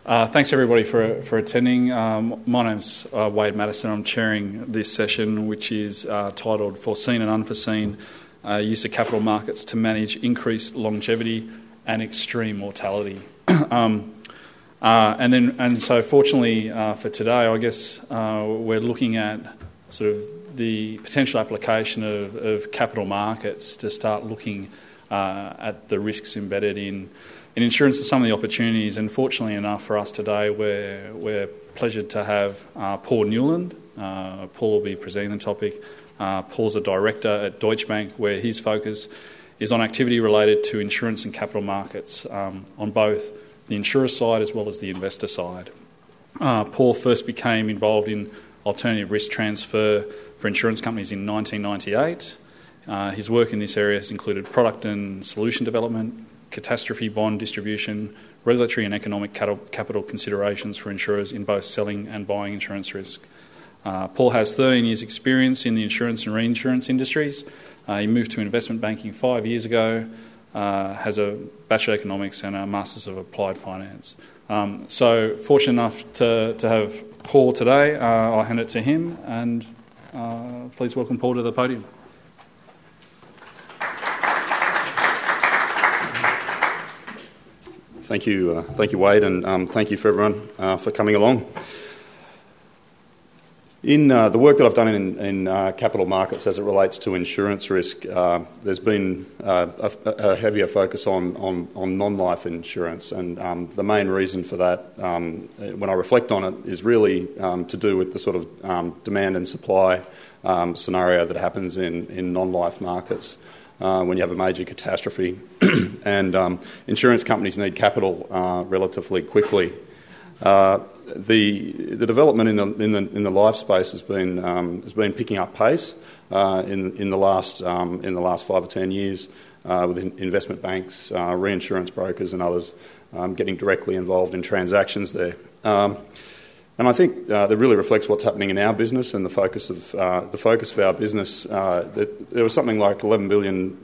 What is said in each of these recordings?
Thanks everybody for attending. My name's Wade Madison. I'm chairing this session, which is titled Foreseen and Unforeseen Use of Capital Markets to Manage Increased Longevity and Extreme Mortality. So fortunately for today, I guess we're looking at sort of the potential application of capital markets to start looking at the risks embedded in insurance and some of the opportunities. And fortunately enough for us today, we're pleasured to have Paul Newland. Paul will be presenting the topic. Paul's a director at Deutsche Bank, where his focus is on activity related to insurance and capital markets on both the insurer side as well as the investor side. Paul first became involved in alternative risk transfer for insurance companies in 1998. His work in this area has included product and solution development, catastrophe bond distribution, regulatory and economic capital considerations for insurers in both selling and buying insurance risk. Paul has 13 years' experience in the insurance and reinsurance industries. He moved to investment banking 5 years ago, has a Bachelor of Economics and a Masters of Applied Finance. So fortunate enough to have Paul today. I'll hand it to him, and please welcome Paul to the podium. Thank you, Wade, and thank you for everyone for coming along. In the work that I've done in capital markets as it relates to insurance risk, there's been a heavier focus on non-life insurance, and the main reason for that, when I reflect on it, is really to do with the sort of demand and supply scenario that happens in non-life markets. When you have a major catastrophe and insurance companies need capital relatively quickly. The development in the life space has been picking up pace in the last 5 or 10 years, with investment banks, reinsurance brokers, and others getting directly involved in transactions there. And I think that really reflects what's happening in our business and the focus of our business. There was something like $11 billion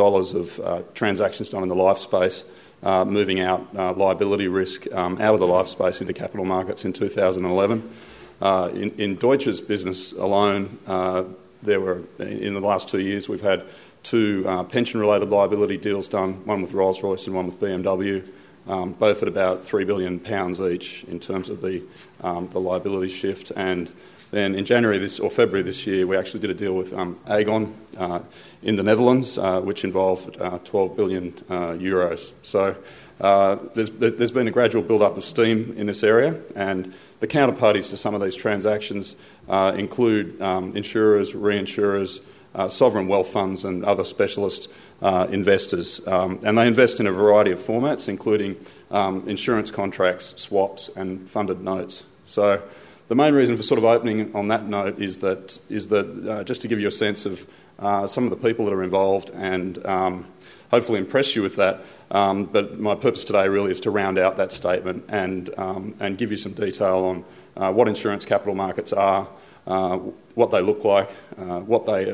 of transactions done in the life space, moving out liability risk out of the life space into capital markets in 2011. In Deutsche's business alone, there were, in the last 2 years, we've had two pension-related liability deals done, one with Rolls-Royce and one with BMW. Both at about £3 billion each in terms of the liability shift. And then in February this year, we actually did a deal with Aegon in the Netherlands, which involved 12 billion euros. So there's been a gradual build-up of steam in this area, and the counterparties to some of these transactions include insurers, reinsurers, sovereign wealth funds and other specialist investors. And they invest in a variety of formats, including insurance contracts, swaps and funded notes. So the main reason for sort of opening on that note is that just to give you a sense of some of the people that are involved and hopefully impress you with that. But my purpose today really is to round out that statement and give you some detail on what insurance capital markets are, what they look like, what they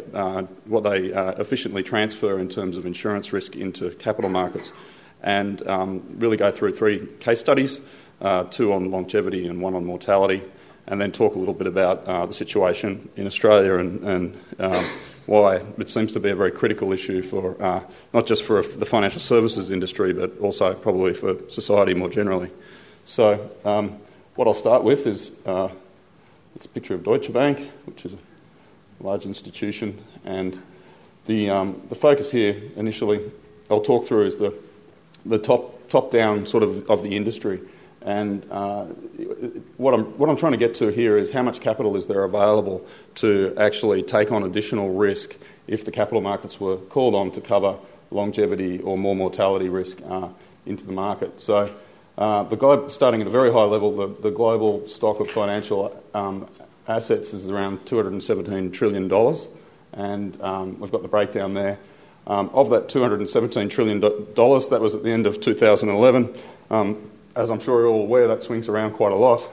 efficiently transfer in terms of insurance risk into capital markets, and really go through 3 case studies, 2 on longevity and 1 on mortality, and then talk a little bit about the situation in Australia and why it seems to be a very critical issue for not just for the financial services industry, but also probably for society more generally. So what I'll start with is it's a picture of Deutsche Bank, which is a large institution, and the focus here initially I'll talk through is the top down sort of the industry, and what I'm trying to get to here is how much capital is there available to actually take on additional risk if the capital markets were called on to cover longevity or more mortality risk into the market. So starting at a very high level, the global stock of financial assets is around $217 trillion, and we've got the breakdown there. Of that $217 trillion, that was at the end of 2011. As I'm sure you're all aware, that swings around quite a lot,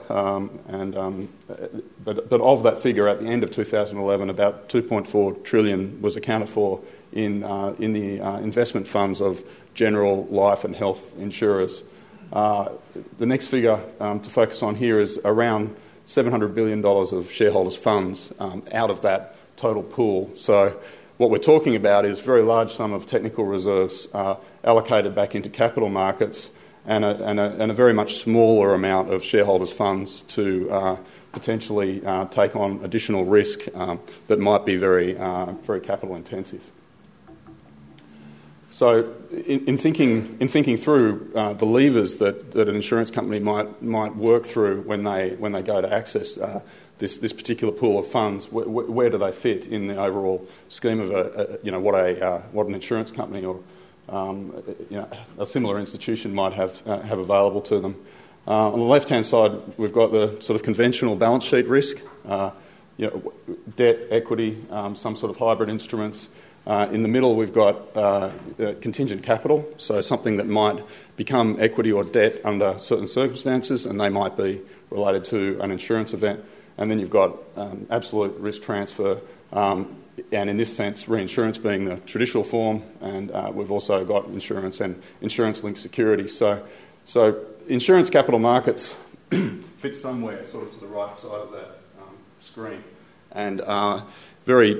but of that figure at the end of 2011, about 2.4 trillion was accounted for in the investment funds of general life and health insurers. The next figure to focus on here is around $700 billion of shareholders' funds out of that total pool. So what we're talking about is a very large sum of technical reserves allocated back into capital markets and a very much smaller amount of shareholders' funds to potentially take on additional risk that might be very capital intensive. So in thinking through the levers that an insurance company might work through when they go to access this particular pool of funds, where do they fit in the overall scheme of what an insurance company or a similar institution might have available to them? On the left-hand side, we've got the sort of conventional balance sheet risk, debt, equity, some sort of hybrid instruments. In the middle, we've got contingent capital, so something that might become equity or debt under certain circumstances, and they might be related to an insurance event. And then you've got absolute risk transfer, and in this sense, reinsurance being the traditional form, and we've also got insurance and insurance-linked securities. So insurance capital markets fit somewhere sort of to the right side of that screen. And very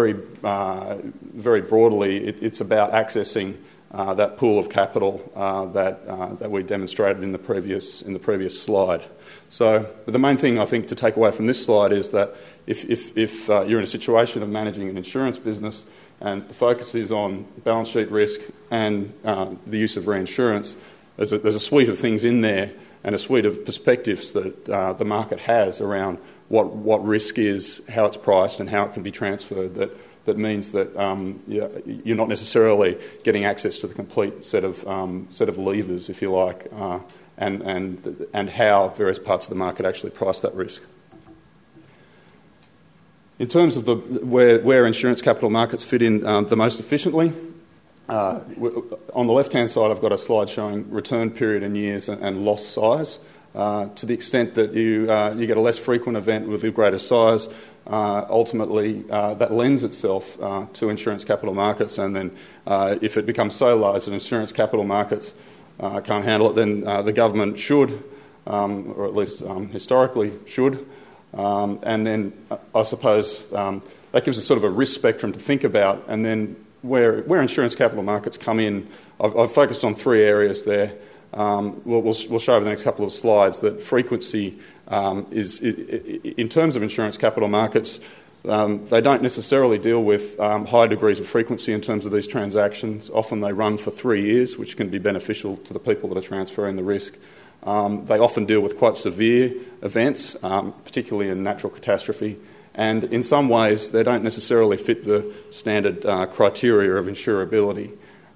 broadly, it's about accessing that pool of capital that we demonstrated in the previous slide. So the main thing I think to take away from this slide is that if you're in a situation of managing an insurance business and the focus is on balance sheet risk and the use of reinsurance, there's a suite of things in there and a suite of perspectives that the market has around what risk is, how it's priced and how it can be transferred that means that you're not necessarily getting access to the complete set of levers, if you like, and how various parts of the market actually price that risk. In terms of where insurance capital markets fit in the most efficiently, on the left-hand side I've got a slide showing return period in years and loss size. To the extent that you get a less frequent event with a greater size, ultimately that lends itself to insurance capital markets, and then if it becomes so large that insurance capital markets can't handle it, then the government should, or at least historically should, and then I suppose that gives us sort of a risk spectrum to think about. And then where insurance capital markets come in, I've focused on three areas there. We'll show over the next couple of slides that frequency is, in terms of insurance capital markets, they don't necessarily deal with high degrees of frequency in terms of these transactions. Often they run for 3 years, which can be beneficial to the people that are transferring the risk. They often deal with quite severe events, particularly in natural catastrophe, and in some ways they don't necessarily fit the standard criteria of insurability.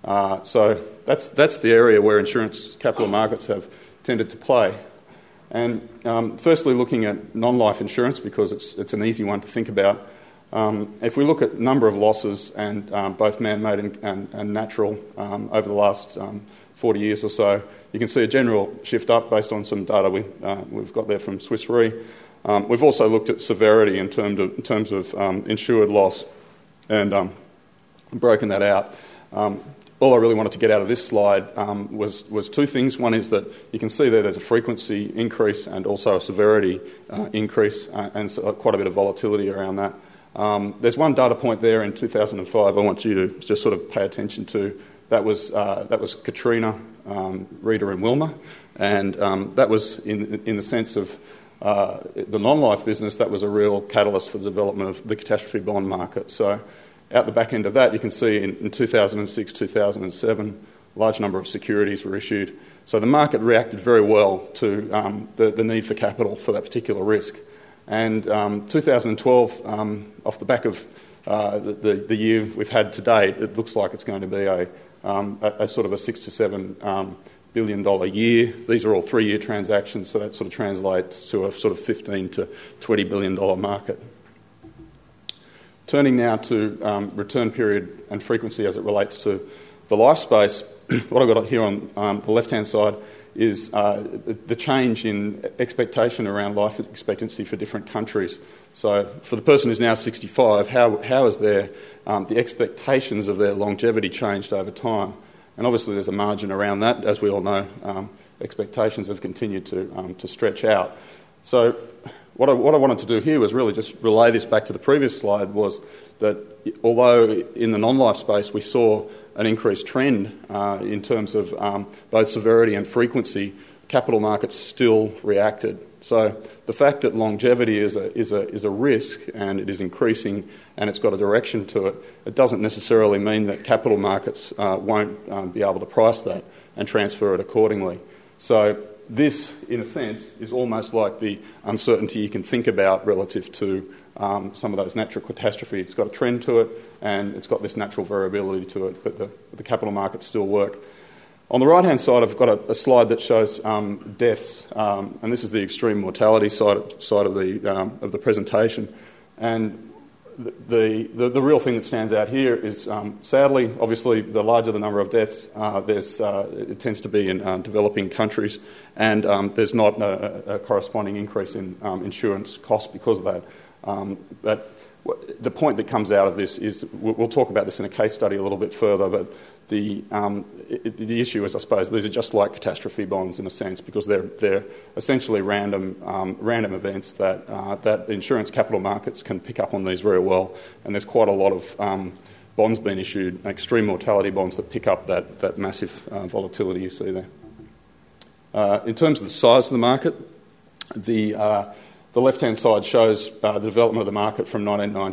So that's the area where insurance capital markets have tended to play. And firstly, looking at non-life insurance, because it's an easy one to think about. If we look at number of losses, and both man-made and natural over the last 40 years or so, you can see a general shift up based on some data we've got there from Swiss Re. We've also looked at severity in terms of insured loss and broken that out. All I really wanted to get out of this slide was two things. One is that you can see there's a frequency increase and also a severity increase, and so quite a bit of volatility around that. There's one data point there in 2005 I want you to just sort of pay attention to. That was Katrina, Rita and Wilma, and that was in the sense of the non-life business, that was a real catalyst for the development of the catastrophe bond market. So out the back end of that, you can see in 2006, 2007, a large number of securities were issued. So the market reacted very well to the need for capital for that particular risk. And 2012, off the back of the year we've had to date, it looks like it's going to be a sort of a $6 to $7 billion year. These are all 3-year transactions, so that sort of translates to a sort of $15 to $20 billion market. Turning now to return period and frequency as it relates to the life space, what I've got here on the left-hand side is the change in expectation around life expectancy for different countries. So for the person who's now 65, how has the expectations of their longevity changed over time? And obviously there's a margin around that. As we all know, expectations have continued to stretch out. So what I wanted to do here was really just relay this back to the previous slide, was that although in the non-life space we saw an increased trend in terms of both severity and frequency, capital markets still reacted. So the fact that longevity is a risk and it is increasing and it's got a direction to it, it doesn't necessarily mean that capital markets won't be able to price that and transfer it accordingly. So this, in a sense, is almost like the uncertainty you can think about relative to some of those natural catastrophes. It's got a trend to it and it's got this natural variability to it, but the capital markets still work. On the right-hand side, I've got a slide that shows deaths, and this is the extreme mortality side of the presentation. And the real thing that stands out here is, sadly, obviously, the larger the number of deaths, it tends to be in developing countries, and there's not a corresponding increase in insurance costs because of that. But the point that comes out of this is, we'll talk about this in a case study a little bit further, but the issue is, I suppose, these are just like catastrophe bonds in a sense, because they're essentially random events that the insurance capital markets can pick up on these very well, and there's quite a lot of bonds being issued, extreme mortality bonds that pick up that massive volatility you see there. In terms of the size of the market, the left-hand side shows the development of the market from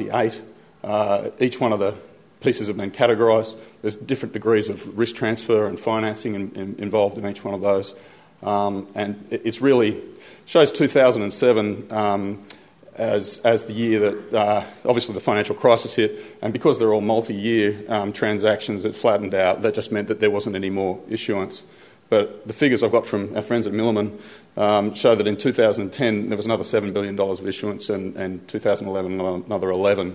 1998. Each one of the pieces have been categorised. There's different degrees of risk transfer and financing involved in each one of those. And it's really shows 2007 as the year that obviously the financial crisis hit, and because they're all multi-year transactions, it flattened out. That just meant that there wasn't any more issuance. But the figures I've got from our friends at Milliman show that in 2010 there was another $7 billion of issuance, and 2011 another 11.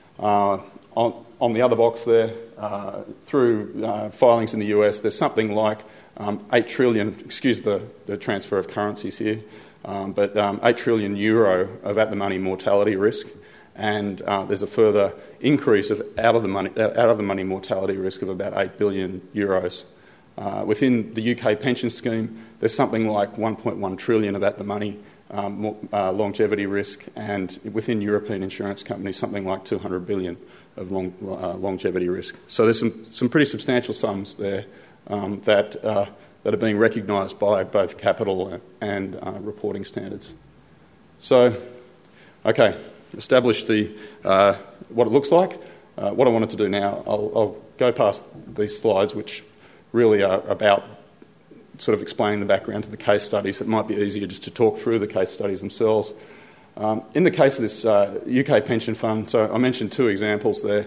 On the other box there, through filings in the US, there's something like 8 trillion, excuse the transfer of currencies here, but 8 trillion euro of at-the-money mortality risk, and there's a further increase of out-of-the-money mortality risk of about 8 billion euros. Within the UK pension scheme, there's something like 1.1 trillion of at-the-money longevity risk, and within European insurance companies, something like 200 billion of longevity risk. So there's some pretty substantial sums there that are being recognised by both capital and reporting standards. So, okay, established what it looks like. What I wanted to do now, I'll go past these slides, which really are about sort of explaining the background to the case studies. It might be easier just to talk through the case studies themselves. In the case of this UK pension fund, so I mentioned two examples there.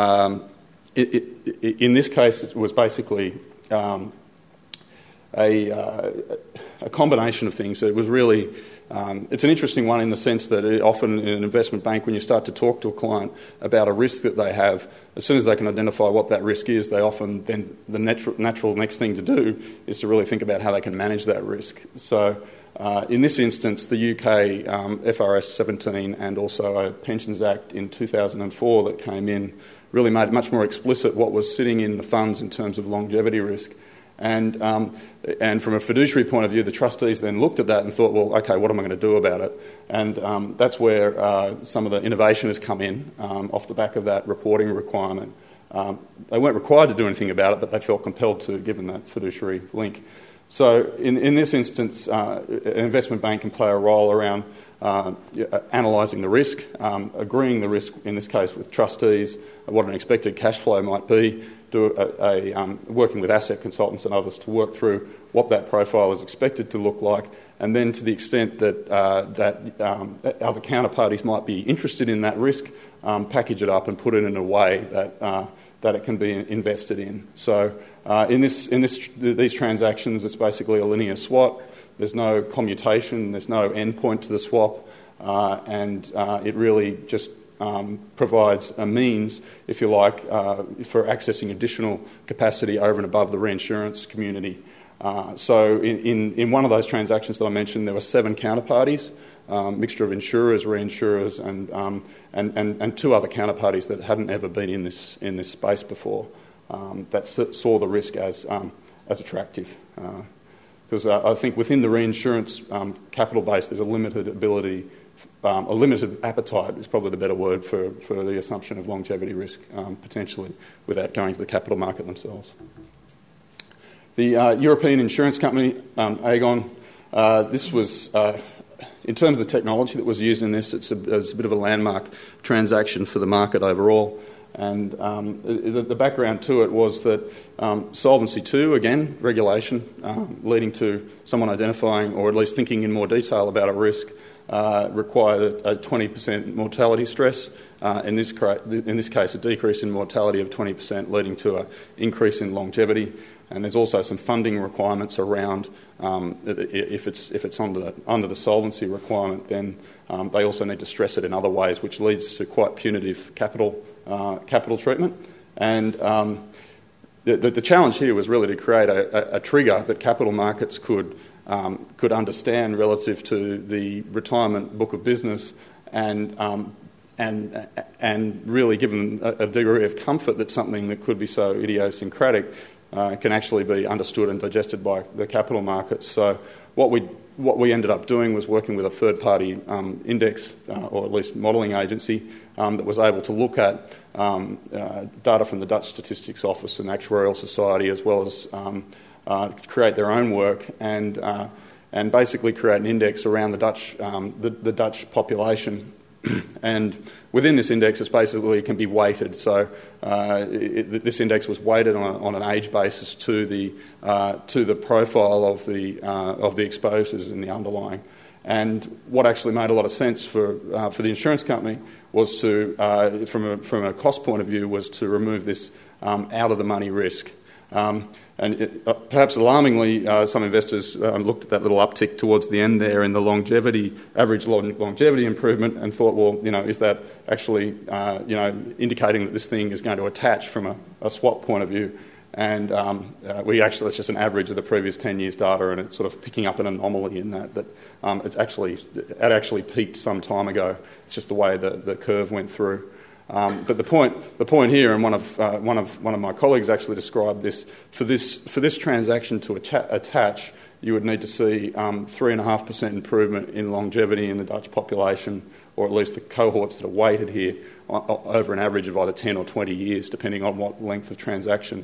In this case, it was basically a combination of things. It was really, it's an interesting one in the sense that often in an investment bank, when you start to talk to a client about a risk that they have, as soon as they can identify what that risk is, they often then the natural next thing to do is to really think about how they can manage that risk. So in this instance, the UK FRS 17 and also a Pensions Act in 2004 that came in really made it much more explicit what was sitting in the funds in terms of longevity risk. And from a fiduciary point of view, the trustees then looked at that and thought, well, okay, what am I going to do about it? And that's where some of the innovation has come in off the back of that reporting requirement. They weren't required to do anything about it, but they felt compelled to, given that fiduciary link. So in this instance, an investment bank can play a role around analysing the risk, agreeing the risk, in this case with trustees, what an expected cash flow might be, working with asset consultants and others to work through what that profile is expected to look like, and then to the extent that other counterparties might be interested in that risk, package it up and put it in a way that it can be invested in. So in these transactions, it's basically a linear swap. There's no commutation, there's no endpoint to the swap, and it really just provides a means, if you like, for accessing additional capacity over and above the reinsurance community. So in one of those transactions that I mentioned, there were 7 counterparties, mixture of insurers, reinsurers, and 2 other counterparties that hadn't ever been in this space before, that saw the risk as attractive. because I think within the reinsurance capital base there's a limited ability, a limited appetite is probably the better word for the assumption of longevity risk, potentially, without going to the capital market themselves. The European insurance company, Aegon, this was, in terms of the technology that was used in this, it's a bit of a landmark transaction for the market overall. And the background to it was that Solvency II, again, regulation, leading to someone identifying or at least thinking in more detail about a risk, required a 20% mortality stress. In this case, a decrease in mortality of 20%, leading to an increase in longevity. And there's also some funding requirements around if it's under the solvency requirement, then they also need to stress it in other ways, which leads to quite punitive capital treatment. And the challenge here was really to create a trigger that capital markets could understand relative to the retirement book of business, and really give them a degree of comfort that something that could be so idiosyncratic can actually be understood and digested by the capital markets. So what we ended up doing was working with a third-party index, or at least modelling agency, that was able to look at data from the Dutch Statistics Office and Actuarial Society, as well as create their own work and basically create an index around the Dutch population. And within this index, it can be weighted. So this index was weighted on an age basis to the profile of the exposures in the underlying. And what actually made a lot of sense for the insurance company was to, from a cost point of view, was to remove this out of the money risk. Perhaps alarmingly, some investors looked at that little uptick towards the end there in the average longevity improvement, and thought, well, is that actually, indicating that this thing is going to attach from a swap point of view? And it's just an average of the previous 10 years' data, and it's sort of picking up an anomaly in that it actually peaked some time ago. It's just the way the curve went through. But the point here, and one of my colleagues actually described this, for this transaction to attach, you would need to see 3.5% improvement in longevity in the Dutch population, or at least the cohorts that are weighted here, over an average of either 10 or 20 years, depending on what length of transaction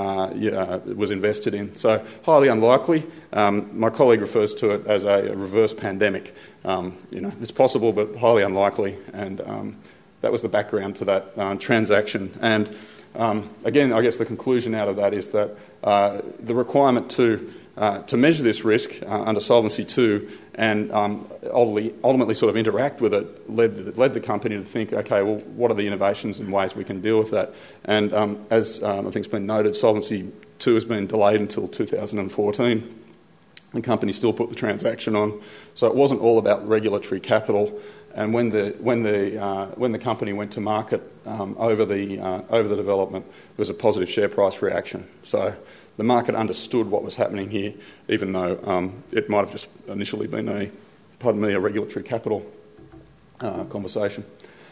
was invested in. So highly unlikely. My colleague refers to it as a reverse pandemic. It's possible, but highly unlikely. And that was the background to that transaction. And again, I guess the conclusion out of that is that the requirement to measure this risk under Solvency II and ultimately sort of interact with it led the company to think, okay, well, what are the innovations and ways we can deal with that? And as I think has been noted, Solvency II has been delayed until 2014. The company still put the transaction on, so it wasn't all about regulatory capital. And when the company went to market over the development, there was a positive share price reaction. So the market understood what was happening here, even though it might have just initially been a regulatory capital conversation.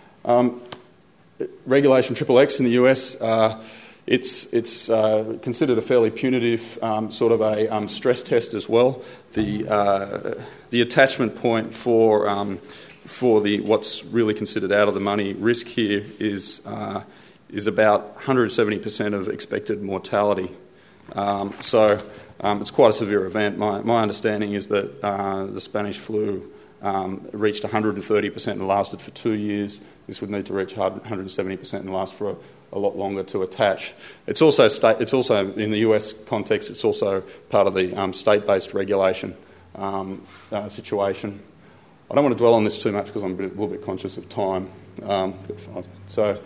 Regulation XXX in the US. It's considered a fairly punitive sort of a stress test as well. The attachment point for the what's really considered out of the money risk here is about 170% of expected mortality. So it's quite a severe event. My understanding is that the Spanish flu reached 130% and lasted for 2 years. This would need to reach 170% and last for a lot longer to attach. It's also in the US context. It's also part of the state-based regulation situation. I don't want to dwell on this too much because I'm a little bit conscious of time. So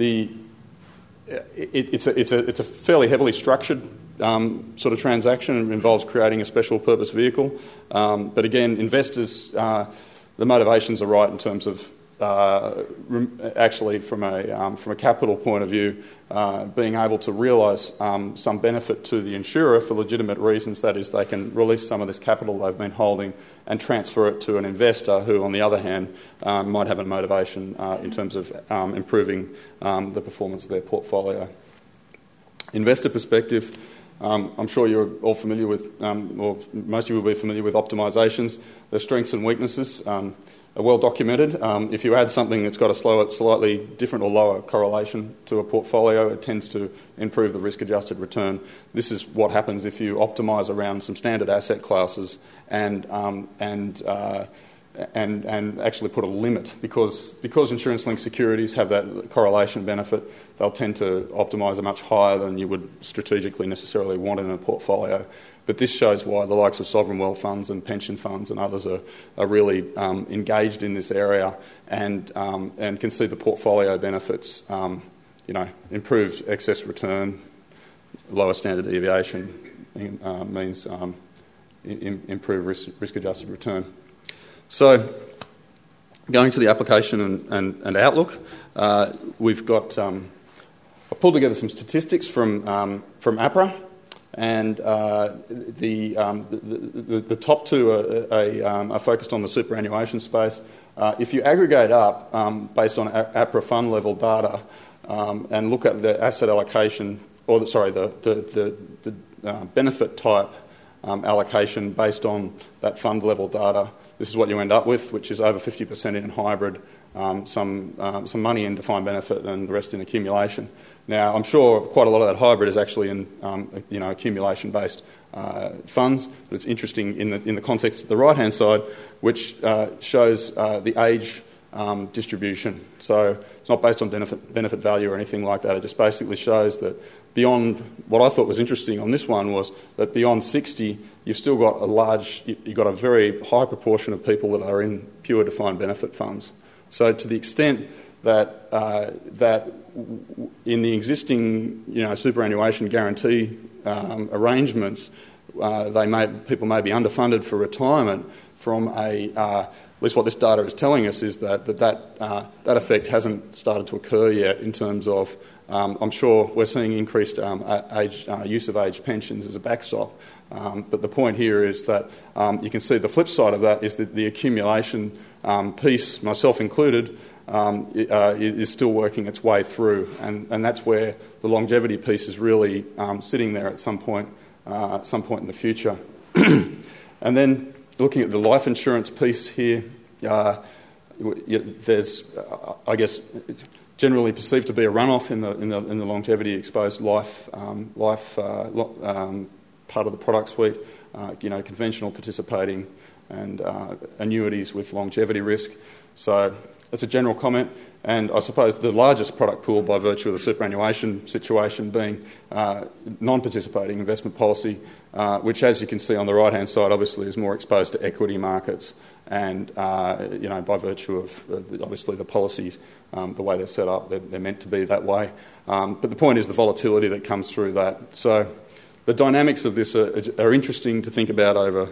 it's a fairly heavily structured sort of transaction. It involves creating a special purpose vehicle. But again, investors, the motivations are right in terms of actually from a capital point of view, being able to realise some benefit to the insurer for legitimate reasons. That is, they can release some of this capital they've been holding and transfer it to an investor who, on the other hand, might have a motivation in terms of improving the performance of their portfolio. Investor perspective, I'm sure you're all familiar with, or most of you will be familiar with optimisations. Their strengths and weaknesses are well documented. If you add something that's got a slightly different or lower correlation to a portfolio, it tends to improve the risk-adjusted return. This is what happens if you optimise around some standard asset classes and actually put a limit, because insurance-linked securities have that correlation benefit. They'll tend to optimise a much higher than you would strategically necessarily want in a portfolio. But this shows why the likes of sovereign wealth funds and pension funds and others are really engaged in this area and can see the portfolio benefits. Improved excess return, lower standard deviation means improved risk-adjusted return. So, going to the application and outlook, we've got. I pulled together some statistics from APRA, and the top two are focused on the superannuation space. If you aggregate up based on APRA fund level data and look at the asset allocation, the benefit type allocation based on that fund level data, this is what you end up with, which is over 50% in hybrid, some money in defined benefit, and the rest in accumulation. Now, I'm sure quite a lot of that hybrid is actually in accumulation-based funds, but it's interesting in the context of the right-hand side, which shows the age distribution. So it's not based on benefit value or anything like that. It just basically shows that beyond, what I thought was interesting on this one was that beyond 60, you've still got you've got a very high proportion of people that are in pure defined benefit funds. So to the extent that in the existing superannuation guarantee arrangements, people may be underfunded for retirement from at least what this data is telling us is that effect hasn't started to occur yet in terms of, I'm sure we're seeing increased use of age pensions as a backstop. But the point here is that you can see the flip side of that is that the accumulation piece, myself included, is still working its way through. And that's where the longevity piece is really sitting there at some point in the future. And then looking at the life insurance piece here, there's, I guess, generally perceived to be a runoff in the longevity exposed life part of the product suite. Conventional participating and annuities with longevity risk. So that's a general comment. And I suppose the largest product pool by virtue of the superannuation situation being non-participating investment policy, which, as you can see on the right-hand side, obviously is more exposed to equity markets and, by virtue of obviously the policies, the way they're set up, they're meant to be that way. But the point is the volatility that comes through that. So the dynamics of this are interesting to think about over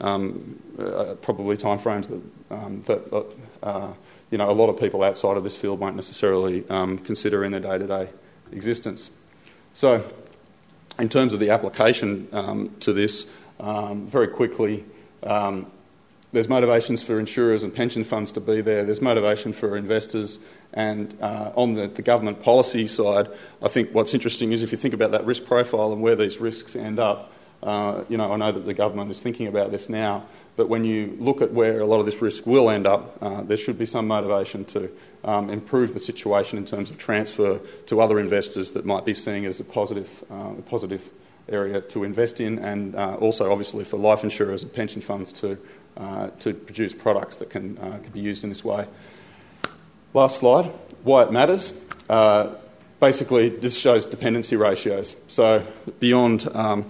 probably timeframes that a lot of people outside of this field won't necessarily consider in their day-to-day existence. So, in terms of the application to this, very quickly, there's motivations for insurers and pension funds to be there. There's motivation for investors. And on the government policy side, I think what's interesting is if you think about that risk profile and where these risks end up, I know that the government is thinking about this now, but when you look at where a lot of this risk will end up, there should be some motivation to improve the situation in terms of transfer to other investors that might be seeing it as a positive area to invest in, and also obviously for life insurers and pension funds to produce products that can be used in this way. Last slide, why it matters. Basically, this shows dependency ratios. So beyond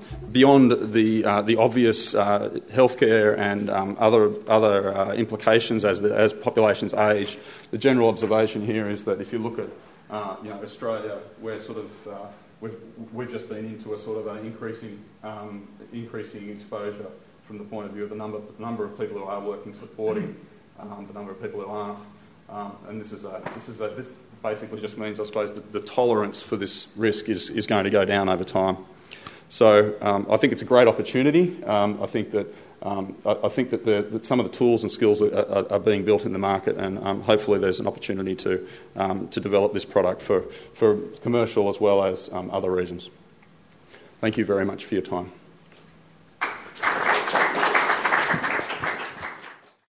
the obvious healthcare and other implications as populations age, the general observation here is that if you look at Australia, we're sort of we've just been into a sort of an increasing exposure from the point of view of the number of people who are working supporting the number of people who aren't. And this basically just means, I suppose, that the tolerance for this risk is going to go down over time. So I think it's a great opportunity. I think that some of the tools and skills are being built in the market, and hopefully there's an opportunity to develop this product for commercial as well as other reasons. Thank you very much for your time.